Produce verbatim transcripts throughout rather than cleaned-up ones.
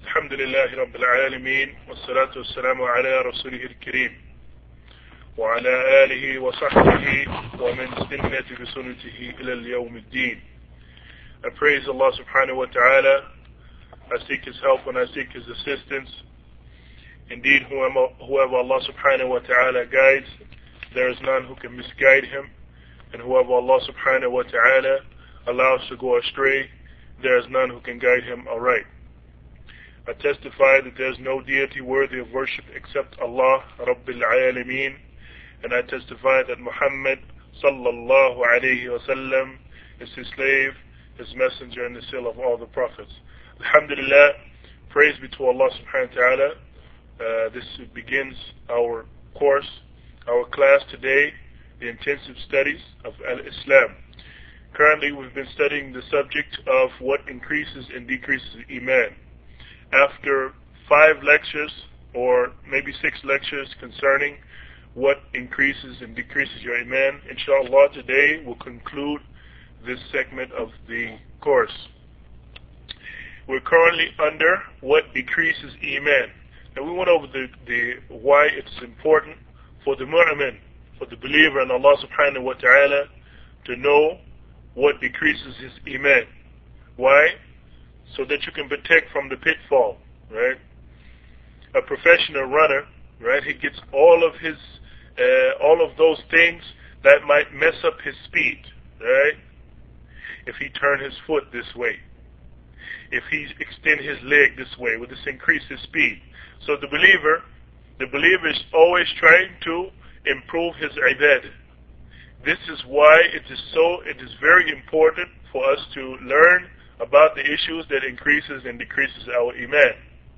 الحمد لله رب العالمين والصلاة والسلام على رسوله الكريم وعلى آله وصحبه ومن استنت بسنته إلى اليوم الدين. I praise Allah subhanahu wa ta'ala. I seek His help and I seek His assistance. Indeed, whoever, whoever Allah subhanahu wa ta'ala guides, there is none who can misguide him. And whoever Allah subhanahu wa ta'ala allows to go astray, there is none who can guide him aright. I testify that there is no deity worthy of worship except Allah, Rabbil Alameen. And I testify that Muhammad sallallahu alayhi wa sallam is his slave, his messenger, and the seal of all the prophets. Alhamdulillah, praise be to Allah subhanahu wa ta'ala. Uh, this begins our course, our class today, the intensive studies of Al-Islam. Currently we've been studying the subject of what increases and decreases Iman. After five lectures, or maybe six lectures concerning what increases and decreases your Iman, inshallah today we'll conclude this segment of the course. We're currently under what decreases Iman. And we went over the, the why it's important for the mu'min, for the believer in Allah subhanahu wa ta'ala, to know what decreases his Iman. Why? So that you can protect from the pitfall, right? A professional runner, right, he gets all of his, uh, all of those things that might mess up his speed, right? If he turn his foot this way, if he extend his leg this way, will this increase his speed? So the believer, the believer is always trying to improve his ibadah. This is why it is so, it is very important for us to learn about the issues that increases and decreases our Iman.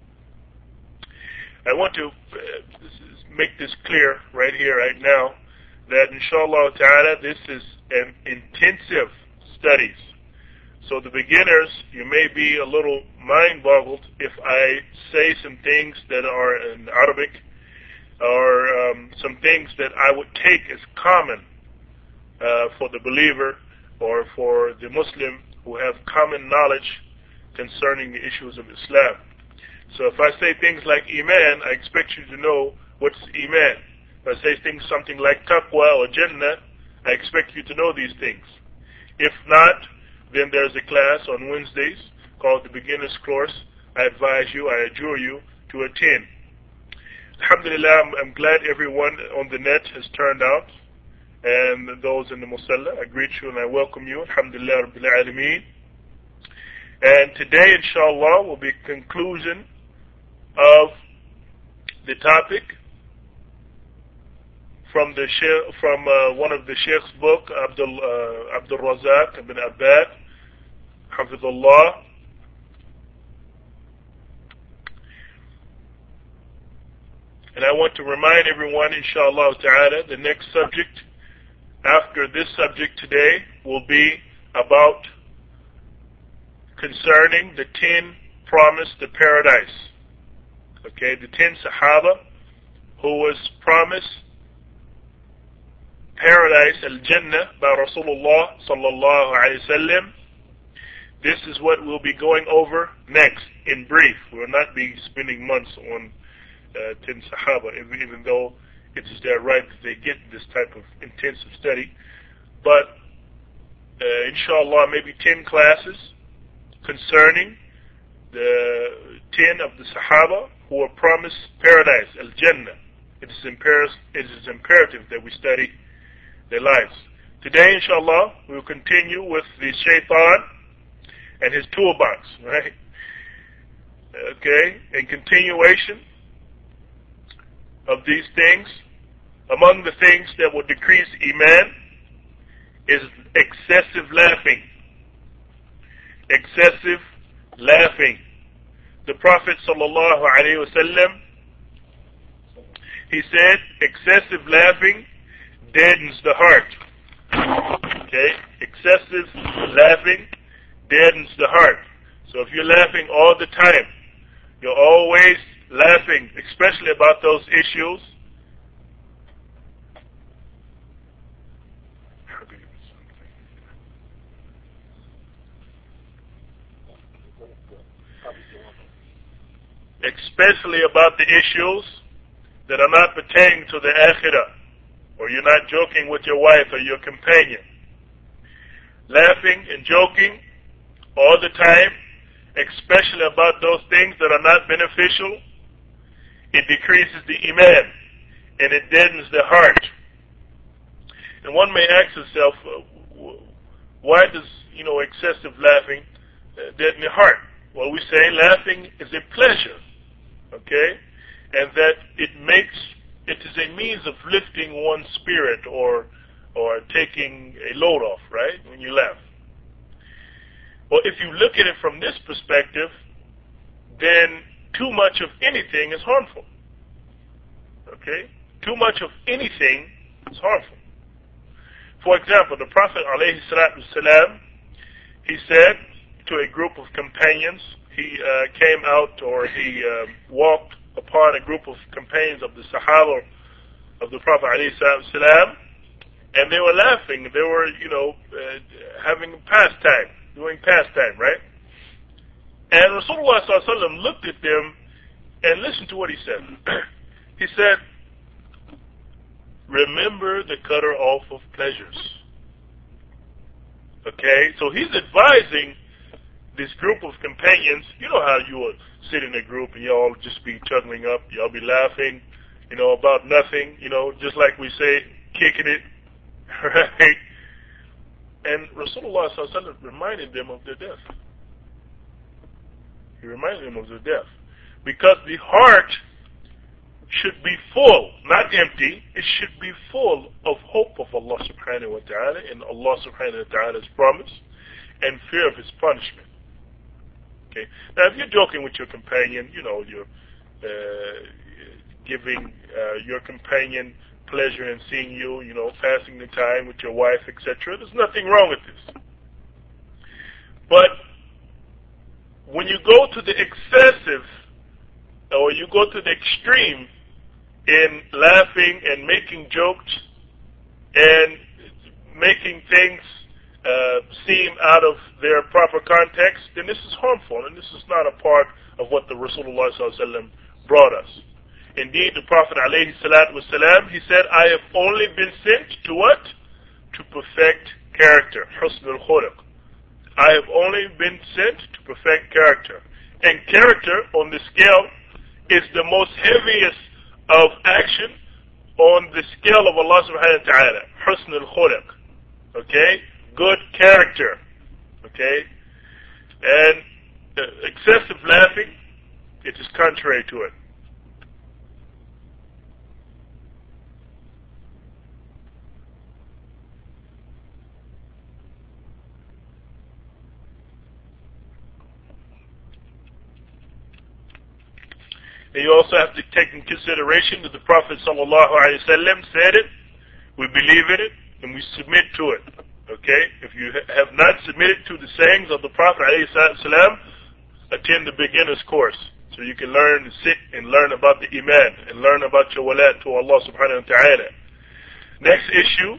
I want to uh, make this clear right here, right now, that inshallah ta'ala this is an intensive studies. So the beginners, you may be a little mind-boggled if I say some things that are in Arabic, or um, some things that I would take as common uh, for the believer or for the Muslim who have common knowledge concerning the issues of Islam. So if I say things like Iman, I expect you to know what's Iman. If I say things something like Taqwa or Jannah, I expect you to know these things. If not, then there's a class on Wednesdays called the Beginner's Course. I advise you, I adjure you to attend. Alhamdulillah, I'm, I'm glad everyone on the net has turned out, and those in the Musalla. I greet you and I welcome you. Alhamdulillah Rabbil Alameen. And today, inshallah, will be a conclusion of the topic from the from uh, one of the Sheikh's book, Abdul uh, Abdul Razak ibn Abbad, Hafidullah. And I want to remind everyone, inshallah ta'ala, the next subject after this subject today will be about concerning the ten promised the paradise. Okay, the ten Sahaba who was promised paradise, al-Jannah, by Rasulullah sallallahu alayhi wa sallam. This is what we'll be going over next, in brief. We will not be spending months on uh, ten Sahaba, even though it is their right that they get this type of intensive study. But, uh, inshallah, maybe ten classes concerning the ten of the Sahaba who were promised paradise, al-Jannah. It is imperative, it is imperative that we study their lives. Today, inshallah, we will continue with the shaitan and his toolbox, right? Okay, in continuation of these things, among the things that will decrease Iman is excessive laughing. Excessive laughing. The Prophet sallallahu alaihi wasallam, he said, excessive laughing deadens the heart. Okay? Excessive laughing deadens the heart. So if you're laughing all the time, you're always laughing, especially about those issues. especially about the issues that are not pertaining to the akhirah, or you're not joking with your wife or your companion. Laughing and joking all the time, especially about those things that are not beneficial, it decreases the iman and it deadens the heart. And one may ask himself, why does, you know, excessive laughing uh, deaden the heart? Well, we say laughing is a pleasure, okay? And that it makes, it is a means of lifting one's spirit or, or taking a load off, right? When you laugh. Well, if you look at it from this perspective, then too much of anything is harmful. Okay? Too much of anything is harmful. For example, the Prophet ﷺ, he said to a group of companions, he uh, came out or he uh, walked upon a group of companions of the Sahaba of the Prophet ﷺ, and they were laughing. They were, you know, uh, having pastime, doing pastime, right? And Rasulullah ﷺ looked at them and listened to what he said. He said, remember the cutter off of pleasures. Okay, so he's advising this group of companions. You know how you would sit in a group and y'all just be chuckling up, y'all be laughing, you know, about nothing, you know, just like we say, kicking it, right? And Rasulullah ﷺ reminded them of their death. He reminded them of their death. Because the heart should be full, not empty. It should be full of hope of Allah subhanahu wa ta'ala and Allah subhanahu wa ta'ala's promise and fear of His punishment. Okay. Now, if you're joking with your companion, you know, you're uh, giving uh, your companion pleasure in seeing you, you know, passing the time with your wife, et cetera. There's nothing wrong with this. But when you go to the excessive, or you go to the extreme in laughing and making jokes and making things uh, seem out of their proper context, then this is harmful, and this is not a part of what the Rasulullah ﷺ brought us. Indeed, the Prophet ﷺ, he said, I have only been sent to what? To perfect character. Husn al-khuluq. I have only been sent to perfect character. And character on the scale is the most heaviest of action on the scale of Allah subhanahu wa ta'ala. Husn al-khuluq. Okay? Good character. Okay? And uh, excessive laughing, it is contrary to it. And you also have to take in consideration that the Prophet sallallahu alaihi wasallam said it, we believe in it, and we submit to it. Okay? If you have not submitted to the sayings of the Prophet alayhi salam, attend the beginner's course. So you can learn to sit and learn about the Iman and learn about your wala to Allah subhanahu wa ta'ala. Next issue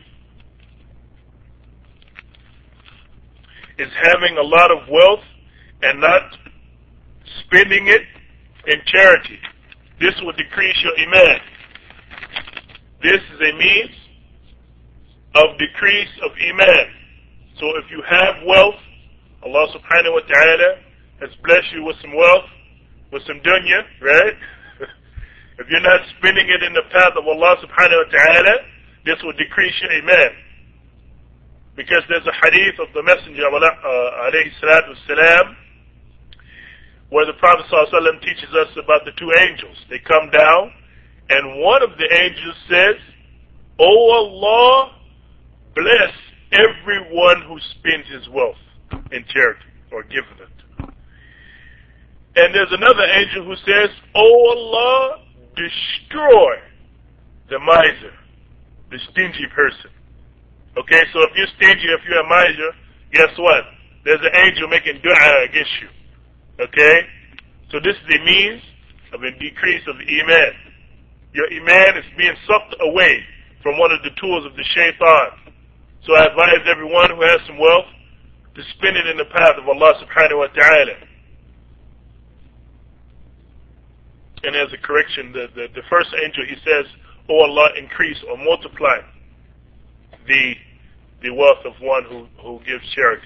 is having a lot of wealth and not spending it in charity. This will decrease your iman. This is a means of decrease of iman. So if you have wealth, Allah subhanahu wa ta'ala has blessed you with some wealth, with some dunya, right? If you're not spending it in the path of Allah subhanahu wa ta'ala, this will decrease your iman. Because there's a hadith of the Messenger of Allah uh, alayhi salatu wasalam, where the Prophet ﷺ teaches us about the two angels. They come down, and one of the angels says, O Allah, bless everyone who spends his wealth in charity or giving it. And there's another angel who says, O Allah, destroy the miser, the stingy person. Okay, so if you're stingy, if you're a miser, guess what? There's an angel making dua against you. Okay? So this is a means of a decrease of Iman. Your Iman is being sucked away from one of the tools of the shaitan. So I advise everyone who has some wealth to spend it in the path of Allah subhanahu wa ta'ala. and as a correction, the, the, the first angel, he says, "O Allah, increase or multiply the the wealth of one who, who gives charity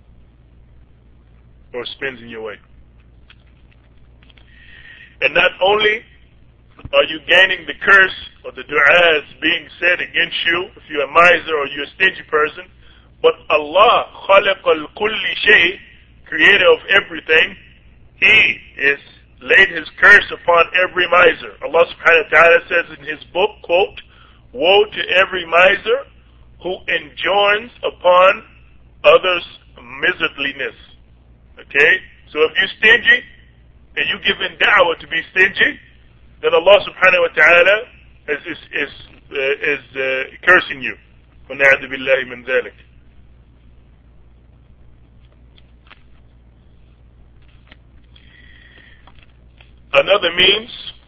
or spends in your way." And not only are you gaining the curse or the du'as being said against you if you're a miser or you're a stingy person, but Allah, خَلَقَ الْكُلِّ شَيْءٍ, creator of everything, He is laid His curse upon every miser. Allah subhanahu wa ta'ala says in His book, quote, "Woe to every miser who enjoins upon others' miserliness." Okay? So if you're stingy, and you give in da'wah to be stingy, then Allah subhanahu wa ta'ala is, is, is, uh, is uh, cursing you. وَنَعْذُ بِاللَّهِ مِنْ ذَلِكَ. Another means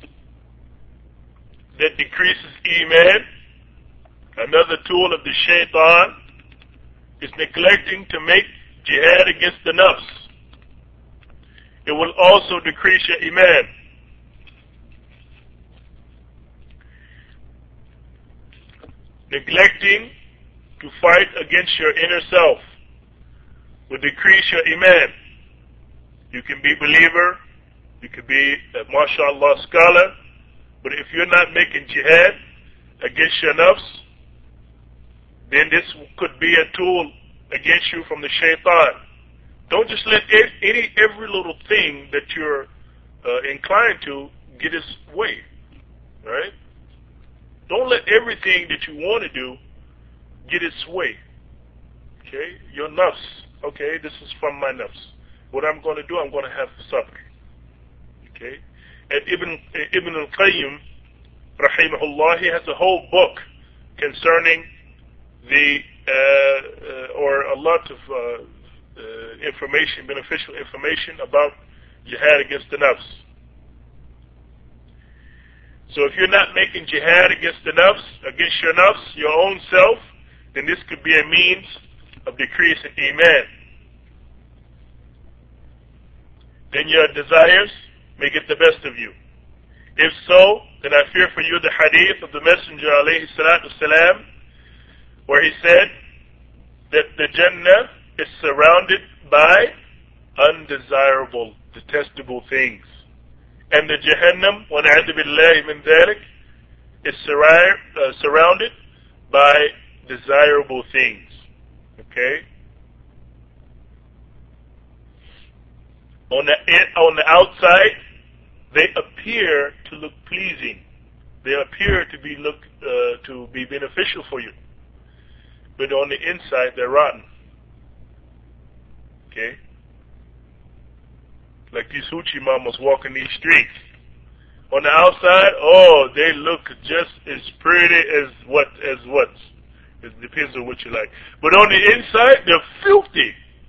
that decreases Iman, another tool of the shaitan, is neglecting to make jihad against the nafs. It will also decrease your Iman. Neglecting to fight against your inner self will decrease your Iman. You can be a believer, you can be a mashallah scholar, but if you're not making jihad against your nafs, then this could be a tool against you from the shaitan. Don't just let any every little thing that you're uh, inclined to get its way, right? Don't let everything that you want to do get its way. Okay, your nafs. Okay, this is from my nafs. What I'm going to do, I'm going to have sabr. Okay, and Ibn Ibn al-Qayyim, rahimahullah, he has a whole book concerning the uh, uh, or a lot of uh, Uh, information, beneficial information about jihad against the nafs. So if you're not making jihad against the nafs, against your nafs, your own self, then this could be a means of decreasing Iman. Then your desires may get the best of you. If so, then I fear for you the hadith of the Messenger alayhi salatu salam, where he said that the Jannah is surrounded by undesirable, detestable things. And the Jahannam, وَنَعُوذُ بِاللَّهِ مِنْ ذَلِكَ, is uh, surrounded by desirable things. Okay? On the, on the outside, they appear to look pleasing. They appear to be look uh, to be beneficial for you. But on the inside, they're rotten. Okay? Like these hoochie mamas walking these streets. On the outside, oh, they look just as pretty as what, as what. It depends on what you like. But on the inside, they're filthy.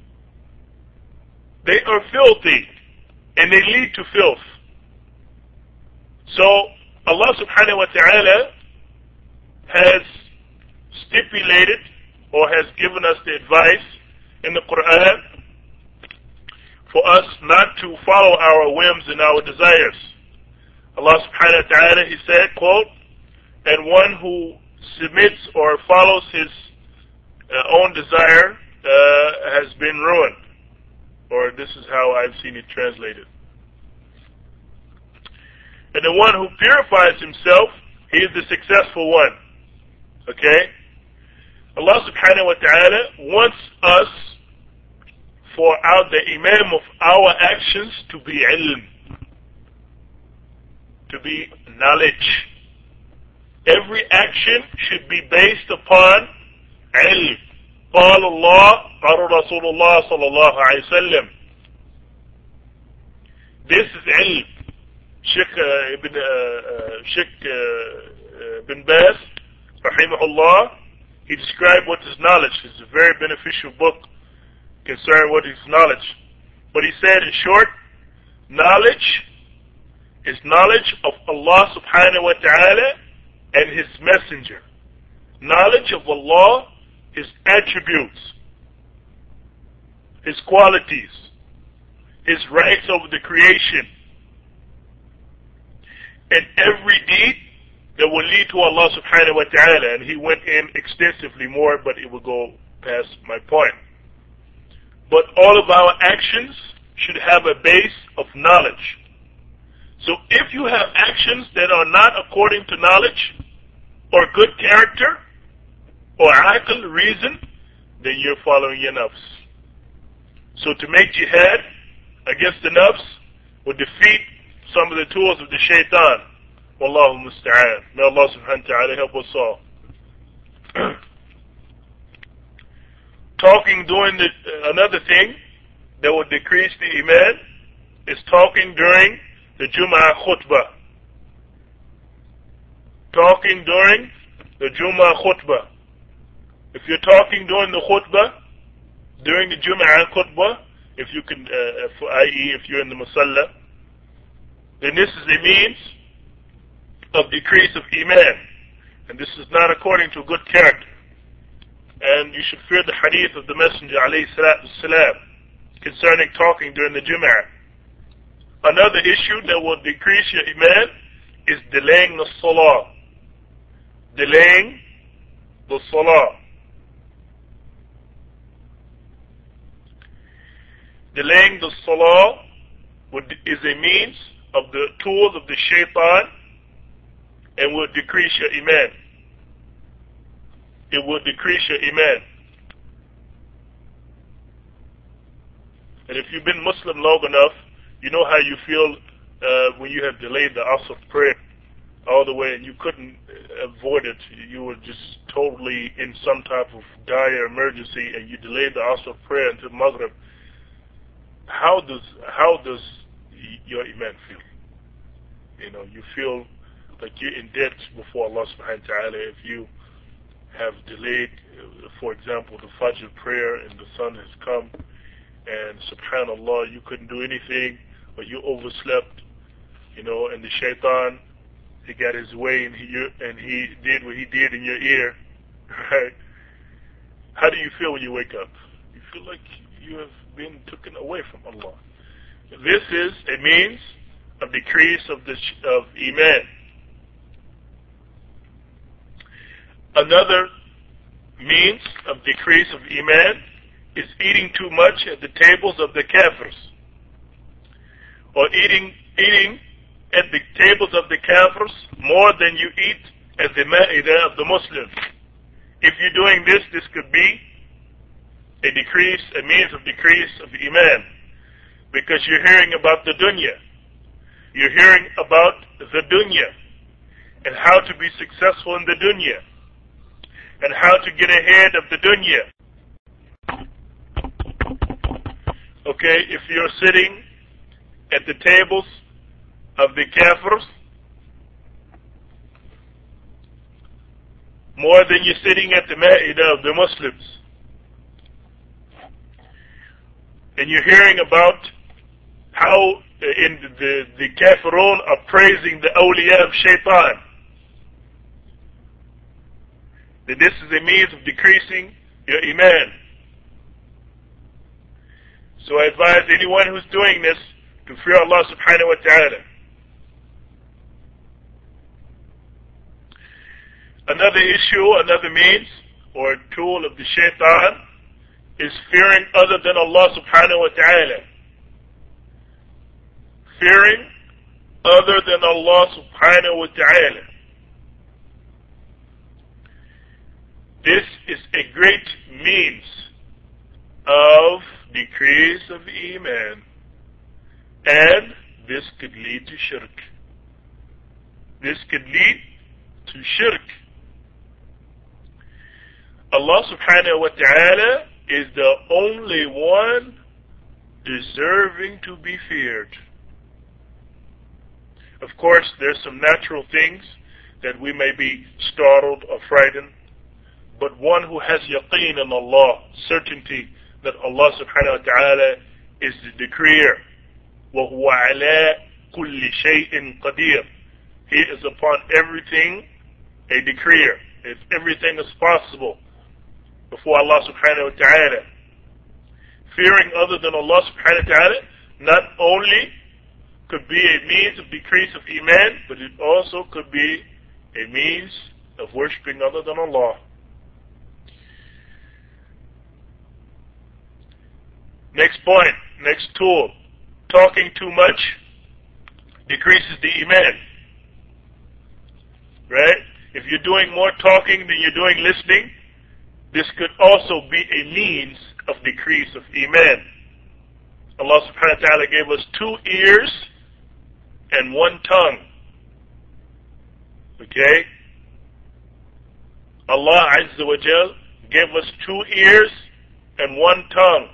They are filthy. And they lead to filth. So, Allah subhanahu wa ta'ala has stipulated or has given us the advice in the Quran for us not to follow our whims and our desires. Allah subhanahu wa ta'ala, He said, quote, "And one who submits or follows his uh, own desire uh, has been ruined." Or this is how I've seen it translated. And the one who purifies himself, he is the successful one. Okay? Allah subhanahu wa ta'ala wants us for our, the imam of our actions to be ilm, to be knowledge. Every action should be based upon ilm. قال الله قال رسول الله صلى الله عليه وسلم. This is ilm. Sheikh uh, Ibn uh, uh, Sheikh uh, uh, Bin Baz, rahimahullah, he described what is knowledge. It's a very beneficial book concerning what is knowledge. But he said, in short, knowledge is knowledge of Allah subhanahu wa ta'ala and His messenger. Knowledge of Allah, His attributes, His qualities, His rights over the creation. and every deed that will lead to Allah subhanahu wa ta'ala. And he went in extensively more, but it will go past my point. But all of our actions should have a base of knowledge. So if you have actions that are not according to knowledge or good character or aql, reason, then you're following your nafs. So to make jihad against the nafs will defeat some of the tools of the shaitan. Wallahu musta'an. May Allah subhanahu wa ta'ala help us all. Talking during the, uh, another thing that will decrease the iman is talking during the Jum'ah khutbah. Talking during the Jum'ah khutbah. If you're talking during the khutbah, during the Jum'ah khutbah, if you can, uh, that is if you're in the musalla, then this is a means of decrease of iman. And this is not according to good character. And you should fear the hadith of the Messenger alayhi salatu wasalam concerning talking during the Jum'ah. Another issue that will decrease your iman is delaying the salah. Delaying the salah. Delaying the salah would, is a means of the tools of the shaitan and will decrease your iman. It will decrease your iman. And if you've been Muslim long enough, you know how you feel uh, when you have delayed the Asr prayer all the way and you couldn't avoid it. You were just totally in some type of dire emergency and you delayed the Asr prayer until Maghrib. How does how does your iman feel? You know, you feel like you're in debt before Allah subhanahu wa ta'ala if you have delayed, for example, the Fajr prayer and the sun has come and subhanallah you couldn't do anything or you overslept, you know, and the shaitan, he got his way and he, and he did what he did in your ear, right? How do you feel when you wake up? You feel like you have been taken away from Allah. This is a means of decrease of, the, of iman. Another means of decrease of iman is eating too much at the tables of the kafirs, or eating eating at the tables of the kafirs more than you eat at the ma'idah of the Muslims. If you're doing this, this could be a decrease, a means of decrease of iman, because you're hearing about the dunya. You're hearing about the dunya and how to be successful in the dunya and how to get ahead of the dunya. Okay, if you're sitting at the tables of the kafirs more than you're sitting at the ma'idah of the Muslims, and you're hearing about how in the, the, the kafirun are praising the awliya of shaitan, then this is a means of decreasing your iman. So I advise anyone who's doing this to fear Allah subhanahu wa ta'ala. Another issue, another means or tool of the shaitan is fearing other than Allah subhanahu wa ta'ala. Fearing other than Allah subhanahu wa ta'ala. This is a great means of decrease of iman, and this could lead to shirk. This could lead to shirk. Allah subhanahu wa ta'ala is the only one deserving to be feared. Of course, there's some natural things that we may be startled or frightened, but one who has yaqeen in Allah, certainty that Allah subhanahu wa ta'ala is the decreer. وَهُوَ عَلَىٰ كُلِّ شَيْءٍ قَدِيرٍ. He is upon everything a decreer. If everything is possible before Allah subhanahu wa ta'ala. Fearing other than Allah subhanahu wa ta'ala not only could be a means of decrease of Iman, but it also could be a means of worshipping other than Allah. Next point, next tool. Talking too much decreases the Iman. Right? If you're doing more talking than you're doing listening, this could also be a means of decrease of Iman. Allah subhanahu wa ta'ala gave us two ears and one tongue. Okay? Allah Azza wa Jal gave us two ears and one tongue.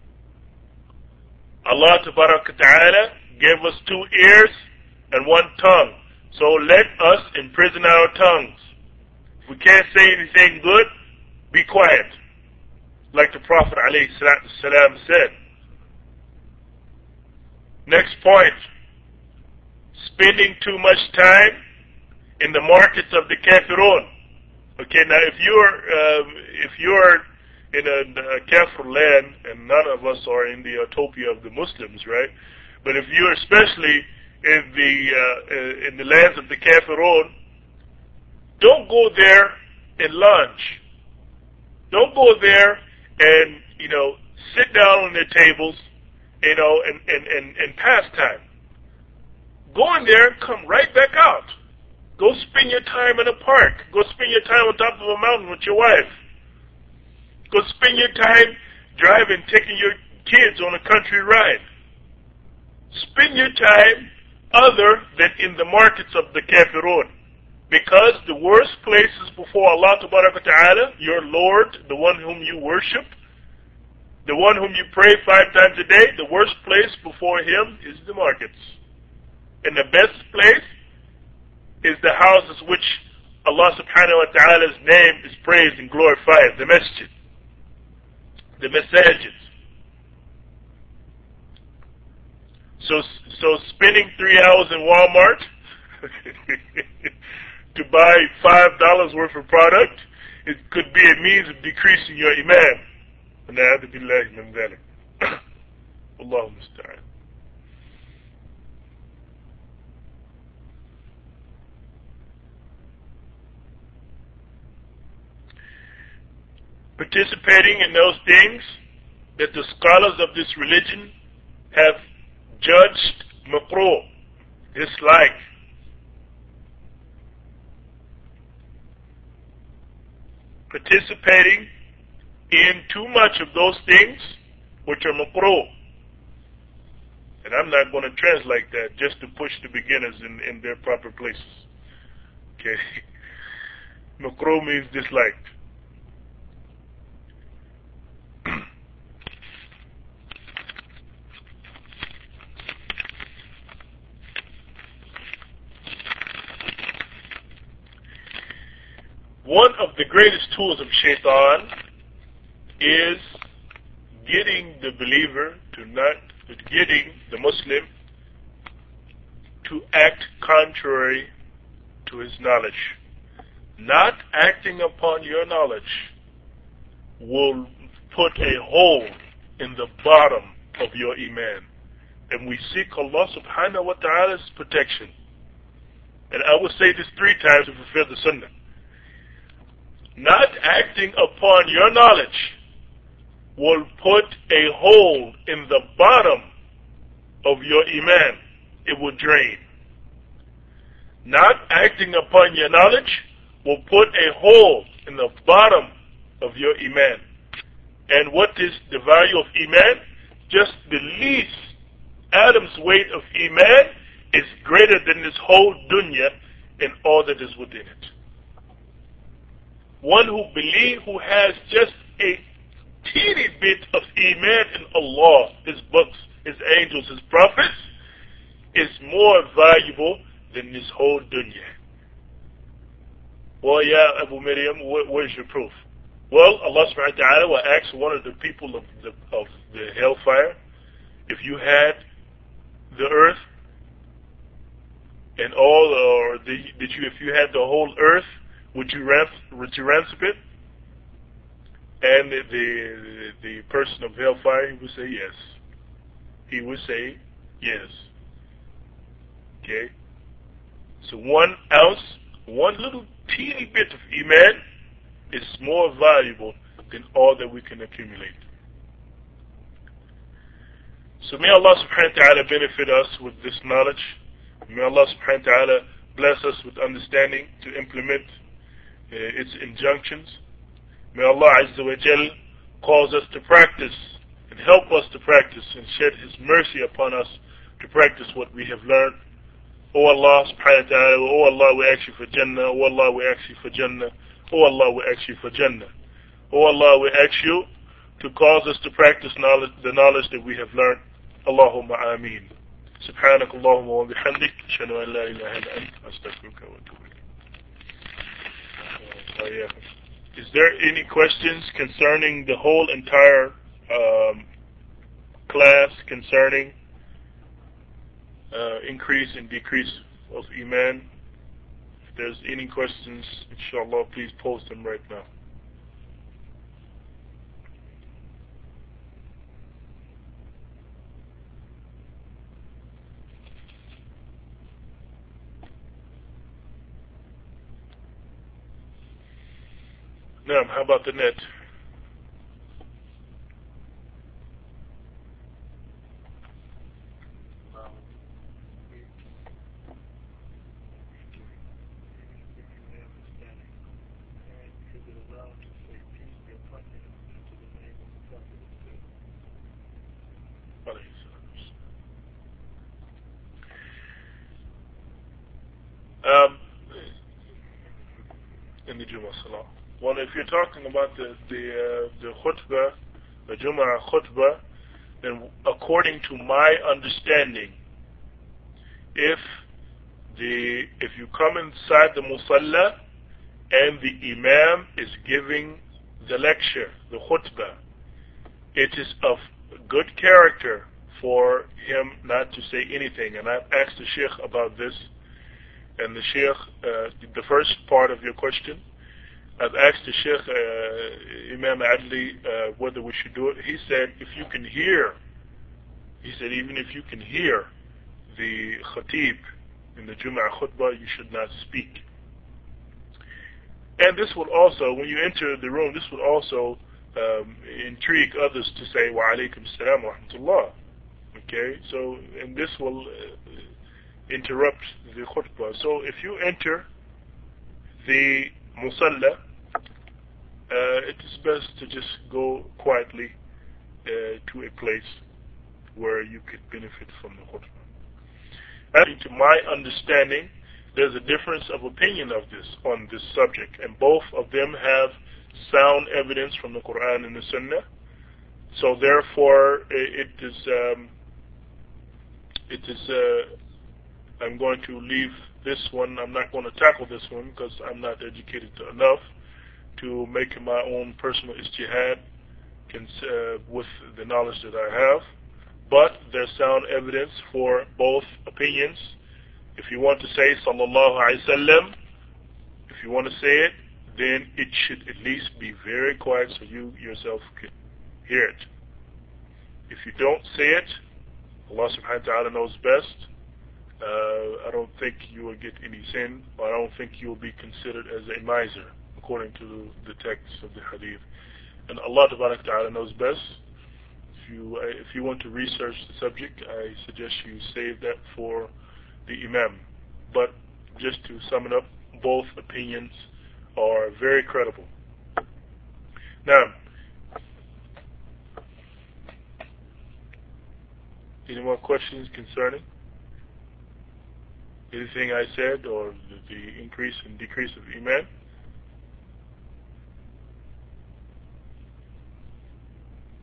Allah Tabaraka Ta'ala gave us two ears and one tongue. So let us imprison our tongues. If we can't say anything good, be quiet. Like the Prophet alayhi salatu salam said. Next point. Spending too much time in the markets of the kafirun. Okay, now if you're, um, if you're in a, a kafir land, and none of us are in the utopia of the Muslims, right? But if you're especially in the, uh, in the lands of the kafirun, don't go there and lunch. Don't go there and, you know, sit down on their tables, you know, and, and, and, and pass time. Go in there and come right back out. Go spend your time in a park. Go spend your time on top of a mountain with your wife. Go spend your time driving, taking your kids on a country ride. Spend your time other than in the markets of the kafirun. Because the worst places before Allah Ta'ala, your Lord, the one whom you worship, the one whom you pray five times a day, the worst place before Him is the markets. And the best place is the houses which Allah Subhanahu wa Ta'ala's name is praised and glorified, the masjid, the masajid. So, so spending three hours in Walmart to buy five dollars worth of product, it could be a means of decreasing your iman. Na'udhu billahi min dhalik. Allahu musta'an. Participating in those things that the scholars of this religion have judged makruh, dislike. Participating in too much of those things which are makruh. And I'm not going to translate that just to push the beginners in, in their proper places. Okay. Makruh means disliked. One of the greatest tools of shaitan is getting the believer to not, getting the Muslim to act contrary to his knowledge. Not acting upon your knowledge will put a hole in the bottom of your iman. And we seek Allah subhanahu wa ta'ala's protection. And I will say this three times to fulfill the sunnah. Not acting upon your knowledge will put a hole in the bottom of your iman. It will drain. Not acting upon your knowledge will put a hole in the bottom of your iman. And what is the value of iman? Just the least atom's weight of iman is greater than this whole dunya and all that is within it. One who believes, who has just a teeny bit of iman in Allah, His books, His angels, His prophets, is more valuable than this whole dunya. Well, yeah, Abu Maryam, what, what is your proof? Well, Allah subhanahu wa ta'ala will ask one of the people of the, of the hellfire, if you had the earth and all, or the, did you, if you had the whole earth, would you ransom, would you ransom it? And the, the the person of hellfire, he would say yes. He would say yes. Okay? So one ounce, one little teeny bit of Iman is more valuable than all that we can accumulate. So may Allah subhanahu wa ta'ala benefit us with this knowledge. May Allah subhanahu wa ta'ala bless us with understanding to implement uh, its injunctions. May Allah Azza wa Jal cause us to practice and help us to practice and shed His mercy upon us to practice what we have learned. Oh Allah subhanahu wa ta'ala, oh Allah, we ask you for Jannah. Oh Allah, we ask you for Jannah. Oh Allah, we ask you for Jannah. Oh Allah, we ask you to cause us to practice knowledge, the knowledge that we have learned. Allahumma ameen. سبحانك اللهم وبحمدك أشهد أن لا إله إلا أنت أستغفرك وأتوب إليك. Is there any questions concerning the whole entire um, class concerning uh, increase and decrease of Iman? If there's any questions, inshallah, please post them right now. Now, how about the net? Um, in the Jummah Salah. Well, if you're talking about the the uh, the khutbah, the Jummah khutbah, then according to my understanding, if the if you come inside the musalla and the imam is giving the lecture, the khutbah, it is of good character for him not to say anything. And I've asked the sheikh about this, and the sheikh, uh, the first part of your question, I've asked the Sheikh, uh, Imam Adli, uh, whether we should do it. He said, if you can hear, he said, even if you can hear the khatib in the Jum'ah khutbah, you should not speak. And this will also, when you enter the room, this will also um, intrigue others to say, wa alaykum salam wa rahmatullah. Okay, so, and this will uh, interrupt the khutbah. So if you enter the musalla, Uh, it is best to just go quietly uh, to a place where you could benefit from the khutbah. According to my understanding, there's a difference of opinion of this on this subject, and both of them have sound evidence from the Quran and the Sunnah. So therefore, it is um, it is. Uh, I'm going to leave this one. I'm not going to tackle this one because I'm not educated enough to make my own personal ijtihad uh, with the knowledge that I have. But there's sound evidence for both opinions. If you want to say sallallahu alaihi wasallam, if you want to say it, then it should at least be very quiet so you yourself can hear it. If you don't say it, Allah subhanahu wa ta'ala knows best. Uh, I don't think you will get any sin, or I don't think you will be considered as a miser, according to the text of the hadith. And Allah ta'ala knows best. If you, uh, if you want to research the subject, I suggest you save that for the Imam. But just to sum it up, both opinions are very credible. Now, any more questions concerning anything I said or the, the increase and decrease of Iman?